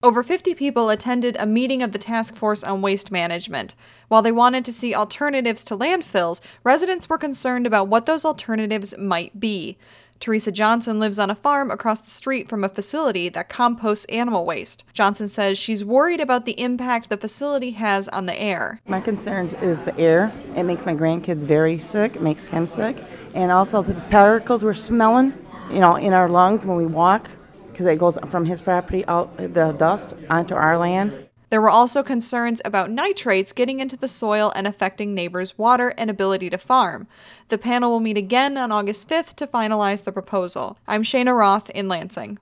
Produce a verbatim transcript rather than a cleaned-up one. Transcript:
Over fifty people attended a meeting of the Task Force on Waste Management. While they wanted to see alternatives to landfills, residents were concerned about what those alternatives might be. Teresa Johnson lives on a farm across the street from a facility that composts animal waste. Johnson says she's worried about the impact the facility has on the air. My concerns is the air. It makes my grandkids very sick. It makes him sick. And also the particles we're smelling, you know, in our lungs when we walk, because it goes from his property out, the dust, onto our land. There were also concerns about nitrates getting into the soil and affecting neighbors' water and ability to farm. The panel will meet again on August fifth to finalize the proposal. I'm Shayna Roth in Lansing.